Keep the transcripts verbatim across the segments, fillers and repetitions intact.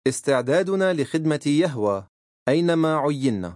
استعدادنا لخدمة يهوه أينما عينا.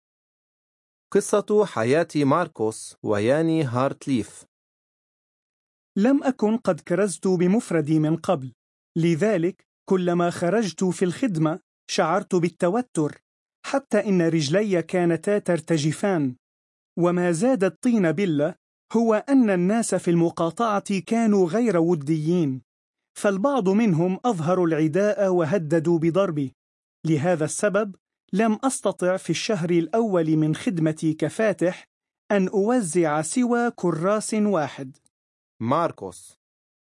قصة حياة ماركوس وياني هارتليف. لم أكن قد كرزت بمفردي من قبل، لذلك كلما خرجت في الخدمة شعرت بالتوتر، حتى إن رجلي كانتا ترتجفان. وما زاد الطين بلة هو أن الناس في المقاطعة كانوا غير وديين، فالبعض منهم أظهروا العداء وهددوا بضربي. لهذا السبب لم أستطع في الشهر الأول من خدمتي كفاتح أن أوزع سوى كراس واحد. ماركوس.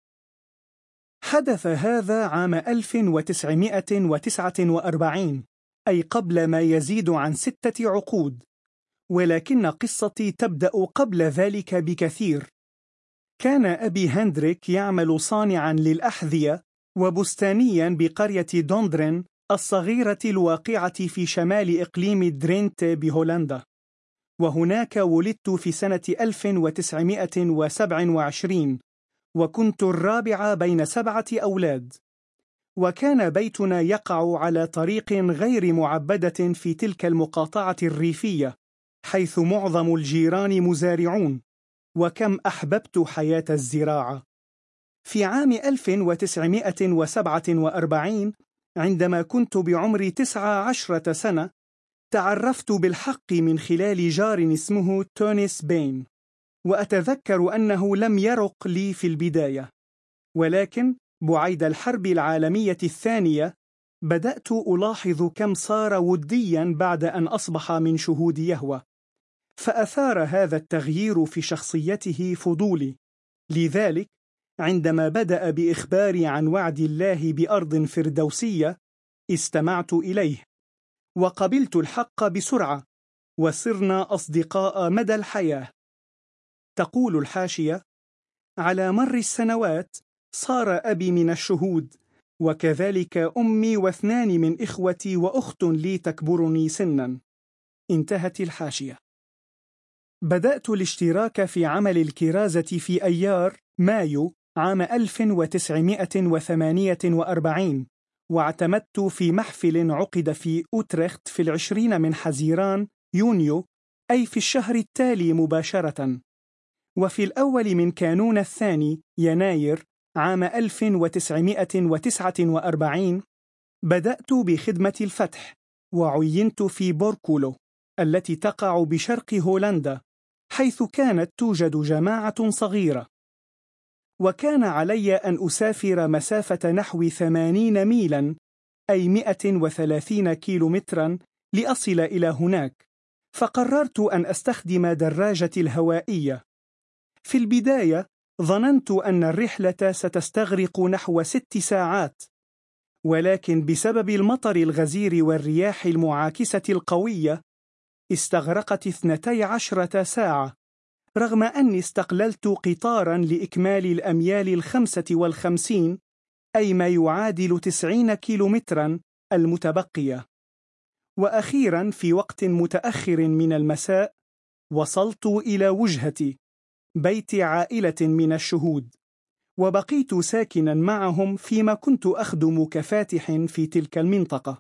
حدث هذا عام ألف وتسعمائة وتسعة وأربعين، أي قبل ما يزيد عن ستة عقود، ولكن قصتي تبدأ قبل ذلك بكثير. كان أبي هندريك يعمل صانعا للأحذية وبستانيا بقرية دوندرن الصغيرة الواقعة في شمال إقليم درينت بهولندا، وهناك ولدت في سنة ألف وتسعمائة وسبعة وعشرين، وكنت الرابع بين سبعة أولاد. وكان بيتنا يقع على طريق غير معبدة في تلك المقاطعة الريفية، حيث معظم الجيران مزارعون، وكم أحببت حياة الزراعة. في عام ألف وتسعمائة وسبعة وأربعين، عندما كنت بعمر تسعة عشرة سنة، تعرفت بالحق من خلال جار اسمه تونيس بين، وأتذكر أنه لم يرق لي في البداية، ولكن بعيد الحرب العالمية الثانية بدأت ألاحظ كم صار وديا بعد أن أصبح من شهود يهوه، فأثار هذا التغيير في شخصيته فضولي. لذلك عندما بدأ بإخباري عن وعد الله بأرض فردوسية استمعت إليه، وقبلت الحق بسرعة، وصرنا أصدقاء مدى الحياة. تقول الحاشية: على مر السنوات صار أبي من الشهود، وكذلك أمي واثنان من إخوتي وأخت لي تكبرني سنا. انتهت الحاشية. بدأت الاشتراك في عمل الكرازة في أيار مايو عام ألف وتسعمائة وثمانية وأربعين، واعتمدت في محفل عقد في أوترخت في العشرين من حزيران يونيو، أي في الشهر التالي مباشرة. وفي الأول من كانون الثاني يناير عام ألف وتسعمائة وتسعة وأربعين بدأت بخدمة الفتح، وعينت في بوركولو التي تقع بشرق هولندا، حيث كانت توجد جماعة صغيرة. وكان علي أن أسافر مسافة نحو ثمانين ميلا، أي مئة وثلاثين كيلومترا، لأصل إلى هناك، فقررت أن أستخدم دراجتي الهوائية. في البداية ظننت أن الرحلة ستستغرق نحو ست ساعات، ولكن بسبب المطر الغزير والرياح المعاكسة القوية استغرقت اثنتي عشرة ساعة، رغم أني استقللت قطارا لإكمال الأميال الخمسة والخمسين، أي ما يعادل تسعين كيلومترا المتبقية. وأخيرا في وقت متأخر من المساء وصلت إلى وجهتي، بيت عائلة من الشهود، وبقيت ساكنا معهم فيما كنت أخدم كفاتح في تلك المنطقة.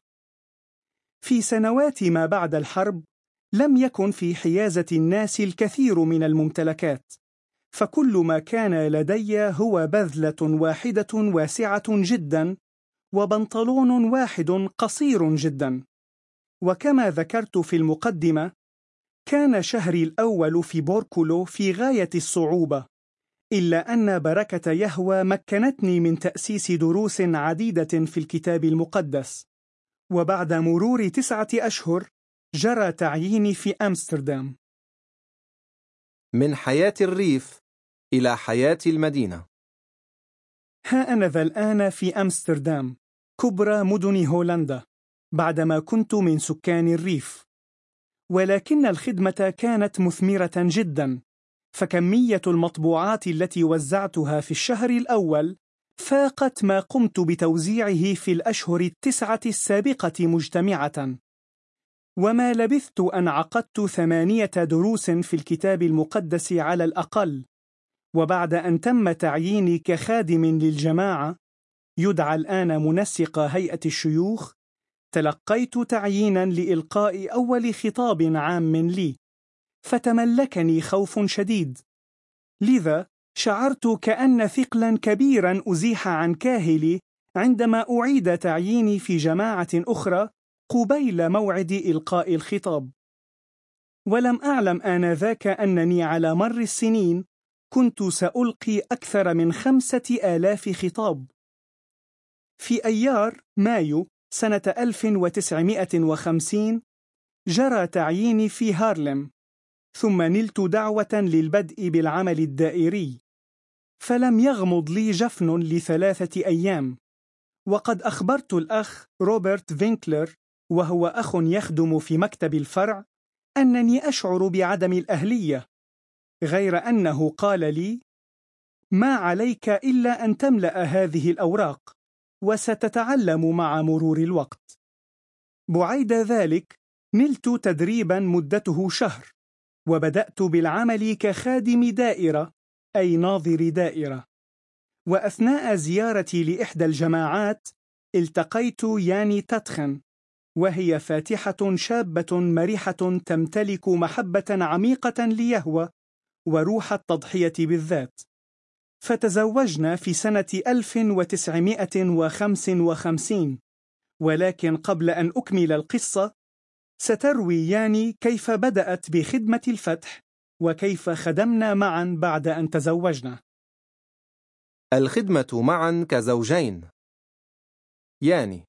في سنوات ما بعد الحرب لم يكن في حيازة الناس الكثير من الممتلكات، فكل ما كان لدي هو بذلة واحدة واسعة جدا وبنطلون واحد قصير جدا. وكما ذكرت في المقدمة، كان شهري الأول في بوركولو في غاية الصعوبة، إلا أن بركة يهوه مكنتني من تأسيس دروس عديدة في الكتاب المقدس. وبعد مرور تسعة أشهر جرى تعييني في أمستردام. من حياة الريف إلى حياة المدينة. ها أنا ذا الآن في أمستردام، كبرى مدن هولندا، بعدما كنت من سكان الريف. ولكن الخدمة كانت مثمرة جدا، فكمية المطبوعات التي وزعتها في الشهر الأول فاقت ما قمت بتوزيعه في الأشهر التسعة السابقة مجتمعة. وما لبثت أن عقدت ثمانية دروس في الكتاب المقدس على الأقل. وبعد أن تم تعييني كخادم للجماعة، يدعى الآن منسق هيئة الشيوخ، تلقيت تعيينا لإلقاء أول خطاب عام لي، فتملكني خوف شديد، لذا شعرت كأن ثقلا كبيرا أزيح عن كاهلي عندما أعيد تعييني في جماعة أخرى قبيل موعد إلقاء الخطاب. ولم أعلم آنذاك أنني على مر السنين كنت سألقي أكثر من خمسة آلاف خطاب. في أيار مايو سنة ألف وتسعمائة وخمسين جرى تعييني في هارلم، ثم نلت دعوة للبدء بالعمل الدائري، فلم يغمض لي جفن لثلاثة أيام، وقد أخبرت الأخ روبرت فينكلر، وهو أخ يخدم في مكتب الفرع، أنني أشعر بعدم الأهلية، غير أنه قال لي: ما عليك إلا أن تملأ هذه الأوراق، وستتعلم مع مرور الوقت. بعيد ذلك نلت تدريبا مدته شهر، وبدأت بالعمل كخادم دائرة، أي ناظر دائرة. وأثناء زيارتي لإحدى الجماعات التقيت ياني تاتخن، وهي فاتحة شابة مرحة تمتلك محبة عميقة ليهوه وروح التضحية بالذات، فتزوجنا في سنة ألف وتسعمائة وخمسة وخمسين. ولكن قبل أن أكمل القصة، ستروي ياني كيف بدأت بخدمة الفتح وكيف خدمنا معا بعد أن تزوجنا. الخدمة معا كزوجين. ياني: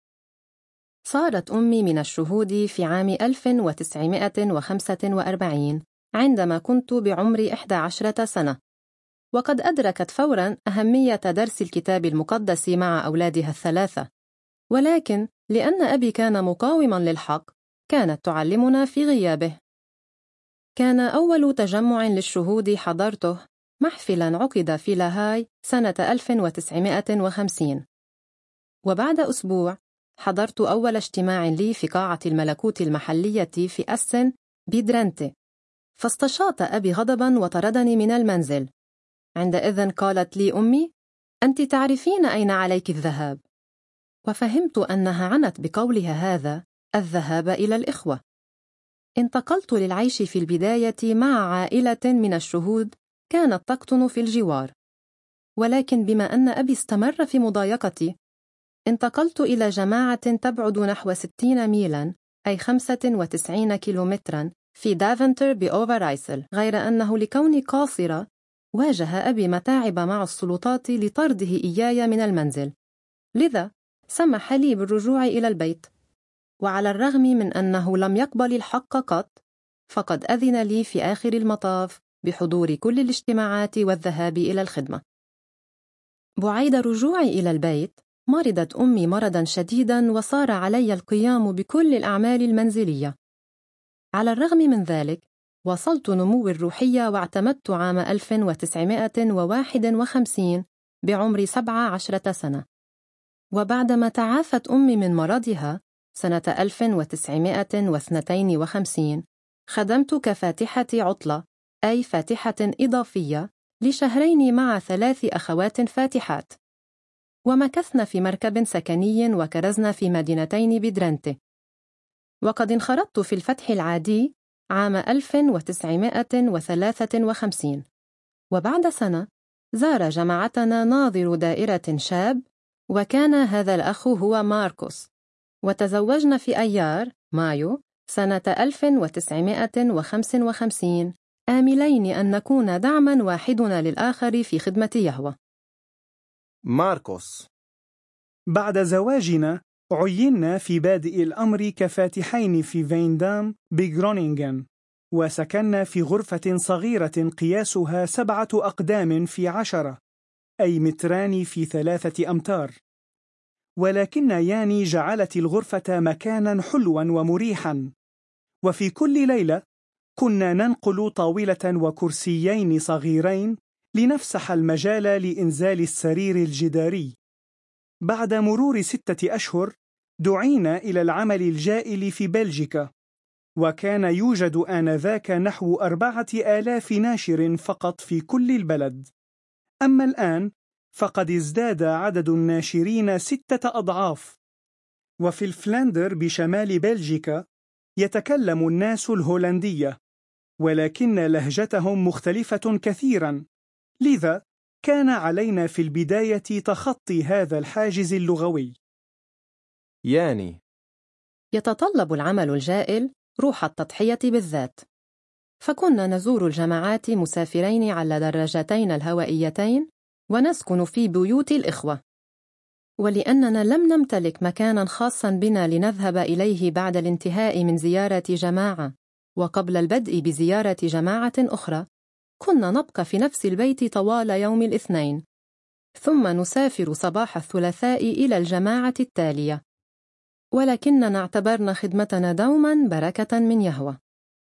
صارت أمي من الشهود في عام ألف وتسعمائة وخمسة وأربعين عندما كنت بعمر إحدى عشرة سنة، وقد أدركت فوراً أهمية درس الكتاب المقدس مع أولادها الثلاثة، ولكن لأن أبي كان مقاوماً للحق كانت تعلمنا في غيابه. كان أول تجمع للشهود حضرته محفلاً عقد في لاهاي سنة ألف وتسعمائة وخمسين، وبعد أسبوع حضرت أول اجتماع لي في قاعة الملكوت المحلية في أسن بيدرنتي، فاستشاط أبي غضباً وطردني من المنزل. عندئذ قالت لي أمي: أنت تعرفين أين عليك الذهاب. وفهمت أنها عنت بقولها هذا الذهاب إلى الإخوة. انتقلت للعيش في البداية مع عائلة من الشهود كانت تقطن في الجوار، ولكن بما أن أبي استمر في مضايقتي انتقلت إلى جماعة تبعد نحو ستين ميلاً، أي خمسة وتسعين كيلومتراً، في دافنتر بأوفرايسل، غير أنه لكوني قاصرة واجه أبي متاعب مع السلطات لطرده إياي من المنزل، لذا سمح لي بالرجوع إلى البيت. وعلى الرغم من أنه لم يقبل الحق قط، فقد أذن لي في آخر المطاف بحضور كل الاجتماعات والذهاب إلى الخدمة. بعيد رجوعي إلى البيت مرضت أمي مرضا شديدا، وصار علي القيام بكل الأعمال المنزلية. على الرغم من ذلك وصلت نمو الروحية، واعتمدت عام ألف وتسعمائة وواحد وخمسين بعمر سبع عشرة سنة. وبعدما تعافت أمي من مرضها سنة ألف وتسعمائة واثنين وخمسين خدمت كفاتحة عطلة، أي فاتحة إضافية، لشهرين مع ثلاث أخوات فاتحات، ومكثنا في مركب سكني وكرزنا في مدينتين بدرنتي. وقد انخرطت في الفتح العادي عام ألف وتسعمائة وثلاثة وخمسين، وبعد سنة زار جماعتنا ناظر دائرة شاب، وكان هذا الأخ هو ماركوس، وتزوجنا في أيار مايو سنة ألف وتسعمائة وخمسة وخمسين، آملين أن نكون دعما واحدنا للآخر في خدمة يهوه. ماركوس: بعد زواجنا عينا في بادئ الأمر كفاتحين في فيندام بغرونينغن، وسكننا في غرفة صغيرة قياسها سبعة أقدام في عشرة، أي متران في ثلاثة أمتار. ولكن ياني جعلت الغرفة مكانا حلوا ومريحا، وفي كل ليلة كنا ننقل طاولة وكرسيين صغيرين لنفسح المجال لإنزال السرير الجداري. بعد مرور ستة أشهر دعينا إلى العمل الجائل في بلجيكا، وكان يوجد آنذاك نحو أربعة آلاف ناشر فقط في كل البلد. أما الآن فقد ازداد عدد الناشرين ستة أضعاف. وفي الفلاندر بشمال بلجيكا يتكلم الناس الهولندية، ولكن لهجتهم مختلفة كثيرا، لذا كان علينا في البداية تخطي هذا الحاجز اللغوي. ياني. يتطلب العمل الجائل روح التضحية بالذات، فكنا نزور الجماعات مسافرين على دراجتين الهوائيتين ونسكن في بيوت الإخوة، ولأننا لم نمتلك مكانا خاصا بنا لنذهب إليه بعد الانتهاء من زيارة جماعة وقبل البدء بزيارة جماعة أخرى، كنا نبقى في نفس البيت طوال يوم الاثنين، ثم نسافر صباح الثلاثاء إلى الجماعة التالية، ولكننا اعتبرنا خدمتنا دوما بركة من يهوه.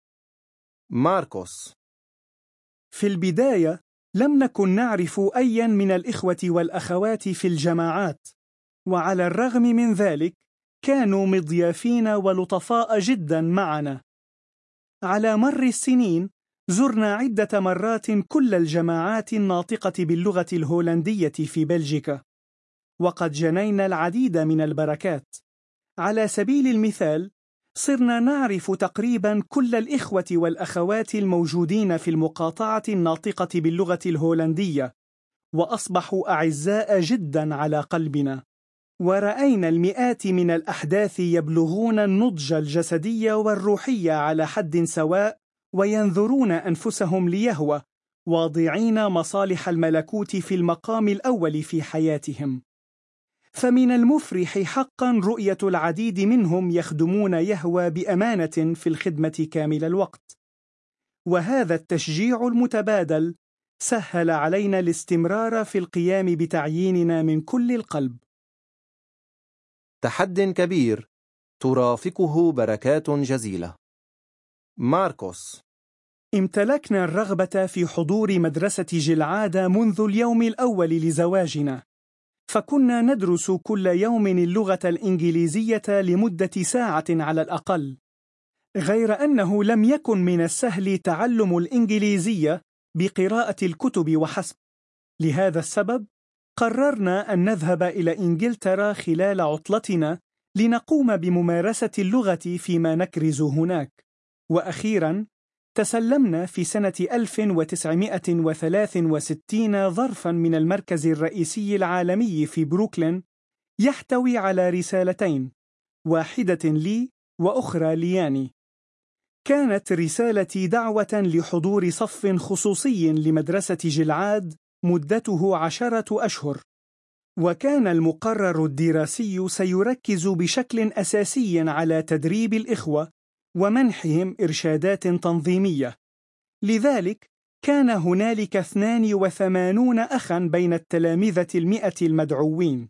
ماركوس. في البداية لم نكن نعرف أيا من الإخوة والأخوات في الجماعات، وعلى الرغم من ذلك كانوا مضيافين ولطفاء جدا معنا. على مر السنين زرنا عدة مرات كل الجماعات الناطقة باللغة الهولندية في بلجيكا، وقد جنينا العديد من البركات. على سبيل المثال، صرنا نعرف تقريبا كل الإخوة والأخوات الموجودين في المقاطعة الناطقة باللغة الهولندية، وأصبحوا أعزاء جدا على قلبنا. ورأينا المئات من الأحداث يبلغون النضج الجسدي والروحي على حد سواء، وينذرون أنفسهم ليهوه، واضعين مصالح الملكوت في المقام الأول في حياتهم. فمن المفرح حقا رؤية العديد منهم يخدمون يهوه بأمانة في الخدمة كامل الوقت، وهذا التشجيع المتبادل سهل علينا الاستمرار في القيام بتعييننا من كل القلب. تحد كبير ترافقه بركات جزيلة. ماركوس. امتلكنا الرغبة في حضور مدرسة جلعاد منذ اليوم الأول لزواجنا، فكنا ندرس كل يوم اللغة الإنجليزية لمدة ساعة على الأقل، غير أنه لم يكن من السهل تعلم الإنجليزية بقراءة الكتب وحسب. لهذا السبب قررنا أن نذهب إلى إنجلترا خلال عطلتنا لنقوم بممارسة اللغة فيما نكرز هناك. وأخيرا تسلمنا في سنة ألف وتسعمائة وثلاث وستين ظرفا من المركز الرئيسي العالمي في بروكلين يحتوي على رسالتين، واحدة لي وأخرى لياني. كانت رسالتي دعوة لحضور صف خصوصي لمدرسة جلعاد مدته عشرة أشهر، وكان المقرر الدراسي سيركز بشكل أساسي على تدريب الإخوة ومنحهم إرشادات تنظيمية. لذلك كان هنالك اثنان وثمانون أخا بين التلامذة المئة المدعوين.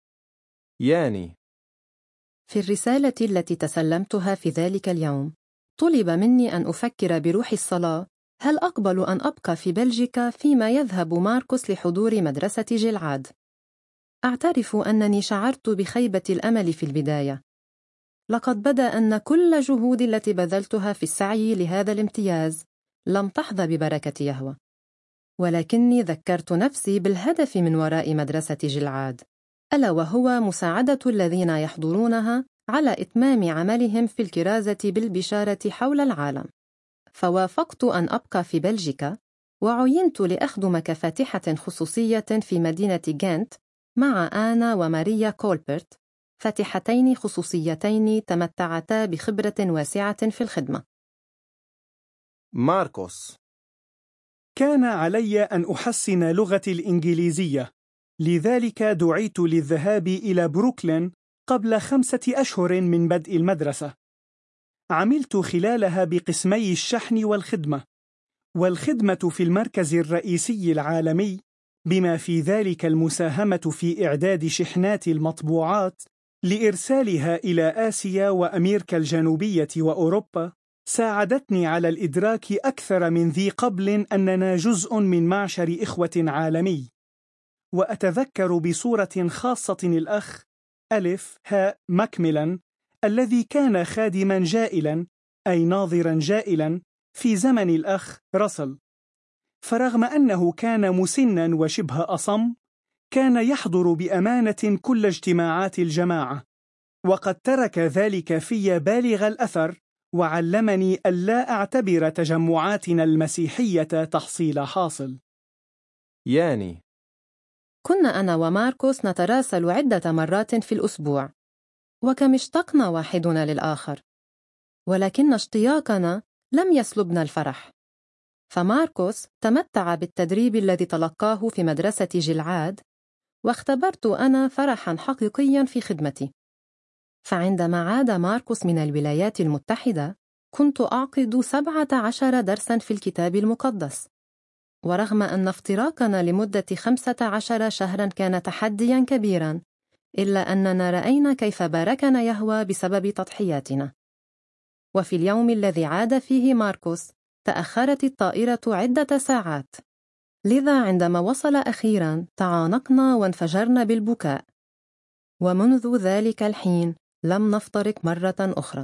ياني. في الرسالة التي تسلمتها في ذلك اليوم طلب مني أن أفكر بروح الصلاة هل أقبل أن أبقى في بلجيكا فيما يذهب ماركوس لحضور مدرسة جلعاد. أعترف أنني شعرت بخيبة الأمل في البداية، لقد بدا أن كل جهودي التي بذلتها في السعي لهذا الامتياز لم تحظى ببركة يهوه، ولكني ذكرت نفسي بالهدف من وراء مدرسة جلعاد، ألا وهو مساعدة الذين يحضرونها على إتمام عملهم في الكرازة بالبشارة حول العالم. فوافقت أن أبقى في بلجيكا، وعينت لأخدم كفاتحة خصوصية في مدينة غانت مع آنا وماريا كولبرت، فاتحتين خصوصيتين تمتعتا بخبرة واسعة في الخدمة. ماركوس. كان علي أن أحسن لغتي الإنجليزية، لذلك دعيت للذهاب إلى بروكلين قبل خمسة أشهر من بدء المدرسة. عملت خلالها بقسمي الشحن والخدمة، والخدمة في المركز الرئيسي العالمي، بما في ذلك المساهمة في إعداد شحنات المطبوعات لإرسالها إلى آسيا وأمريكا الجنوبية وأوروبا، ساعدتني على الإدراك أكثر من ذي قبل أننا جزء من معشر إخوة عالمي. وأتذكر بصورة خاصة الأخ ألف ها ماكميلان الذي كان خادما جائلا، أي ناظرا جائلا، في زمن الأخ راسل. فرغم أنه كان مسنا وشبه أصم، كان يحضر بأمانة كل اجتماعات الجماعة، وقد ترك ذلك في بالغ الأثر، وعلمني ألا أعتبر تجمعاتنا المسيحية تحصيل حاصل. ياني. كنا أنا وماركوس نتراسل عدة مرات في الأسبوع، وكم اشتقنا واحدنا للآخر، ولكن اشتياقنا لم يسلبنا الفرح. فماركوس تمتع بالتدريب الذي تلقاه في مدرسة جلعاد، واختبرت أنا فرحاً حقيقياً في خدمتي. فعندما عاد ماركوس من الولايات المتحدة، كنت أعقد سبعة عشر درساً في الكتاب المقدس. ورغم أن افتراقنا لمدة خمسة عشر شهراً كان تحدياً كبيراً، إلا أننا رأينا كيف باركنا يهوه بسبب تضحياتنا. وفي اليوم الذي عاد فيه ماركوس، تأخرت الطائرة عدة ساعات، لذا عندما وصل أخيراً تعانقنا وانفجرنا بالبكاء. ومنذ ذلك الحين لم نفترق مرة أخرى.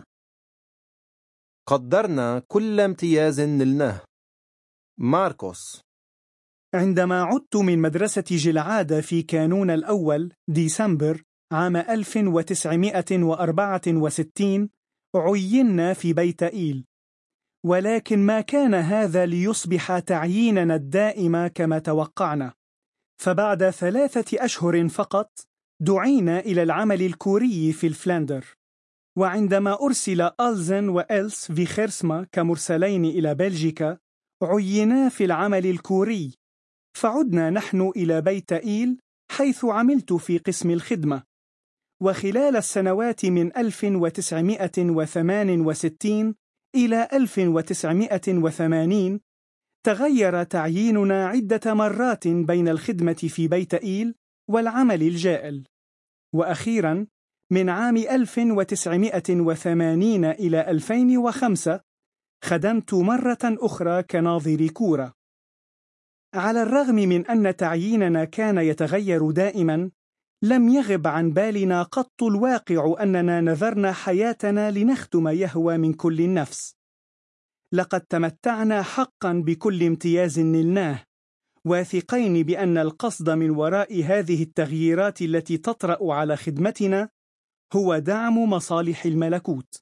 قدرنا كل امتياز نلناه. ماركوس. عندما عدت من مدرسة جلعاد في كانون الأول ديسمبر عام ألف وتسعمائة وأربعة وستين، عينا في بيت إيل، ولكن ما كان هذا ليصبح تعييننا الدائم كما توقعنا. فبعد ثلاثة أشهر فقط دعينا إلى العمل الكوري في الفلاندر. وعندما أرسل ألزن وإلس في خيرسما كمرسلين إلى بلجيكا، عينا في العمل الكوري، فعدنا نحن إلى بيت إيل حيث عملت في قسم الخدمة. وخلال السنوات من ألف وتسعمائة وثمانية وستين إلى ألف وتسعمائة وثمانين تغير تعييننا عدة مرات بين الخدمة في بيت إيل والعمل الجائل. وأخيرا من عام ألف وتسعمائة وثمانين إلى ألفين وخمسة خدمت مرة أخرى كناظر كورة. على الرغم من أن تعييننا كان يتغير دائما، لم يغب عن بالنا قط الواقع أننا نذرنا حياتنا لنخدم يهوه من كل النفس. لقد تمتعنا حقا بكل امتياز نلناه، واثقين بأن القصد من وراء هذه التغييرات التي تطرأ على خدمتنا هو دعم مصالح الملكوت.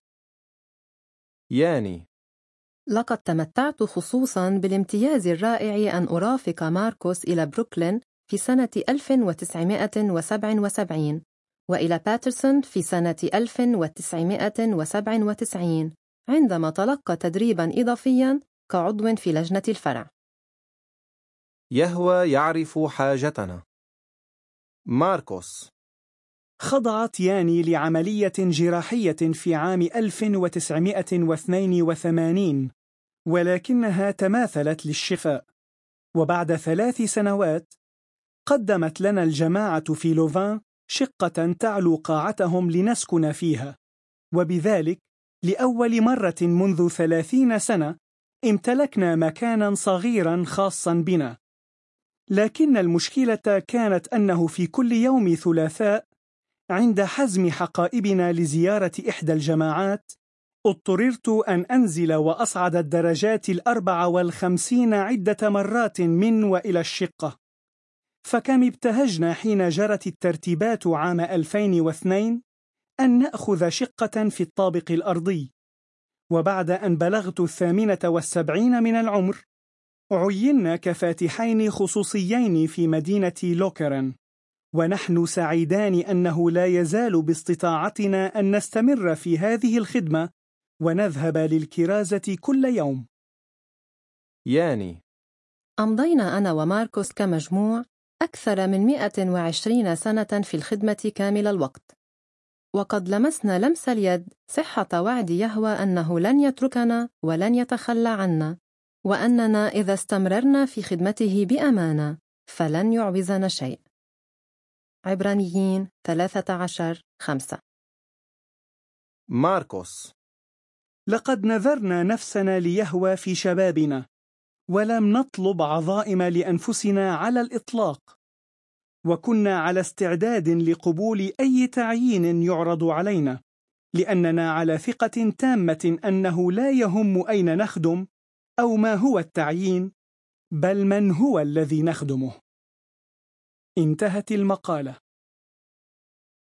ياني. لقد تمتعت خصوصاً بالامتياز الرائع أن أرافق ماركوس إلى بروكلين في سنة ألف وتسعمائة وسبعة وسبعين، وإلى باترسون في سنة ألف وتسعمائة وسبعة وتسعين، عندما تلقى تدريباً إضافياً كعضو في لجنة الفرع. يهوه يعرف حاجتنا. ماركوس. خضعت ياني لعملية جراحية في عام ألف وتسعمائة واثنين وثمانين، ولكنها تماثلت للشفاء. وبعد ثلاث سنوات قدمت لنا الجماعة في لوفان شقة تعلو قاعتهم لنسكن فيها، وبذلك لأول مرة منذ ثلاثين سنة امتلكنا مكانا صغيرا خاصا بنا. لكن المشكلة كانت أنه في كل يوم ثلاثاء عند حزم حقائبنا لزيارة إحدى الجماعات، اضطررت أن أنزل وأصعد الدرجات الأربع والخمسين عدة مرات من وإلى الشقة. فكم ابتهجنا حين جرت الترتيبات عام ألفين واثنين أن نأخذ شقة في الطابق الأرضي. وبعد أن بلغت الثامنة والسبعين من العمر، عينا كفاتحين خصوصيين في مدينة لوكرن، ونحن سعيدان أنه لا يزال باستطاعتنا أن نستمر في هذه الخدمة ونذهب للكرازة كل يوم. ياني. أمضينا أنا وماركوس كمجموع أكثر من مئة وعشرين سنة في الخدمة كامل الوقت، وقد لمسنا لمس اليد صحة وعد يهوه أنه لن يتركنا ولن يتخلى عنا، وأننا إذا استمررنا في خدمته بأمانة فلن يعوزنا شيء. عبرانيين ثلاثة عشر خمسة. ماركوس. لقد نذرنا نفسنا ليهوه في شبابنا، ولم نطلب عظائم لأنفسنا على الإطلاق، وكنا على استعداد لقبول أي تعيين يعرض علينا، لأننا على ثقة تامة أنه لا يهم أين نخدم أو ما هو التعيين، بل من هو الذي نخدمه. انتهت المقالة.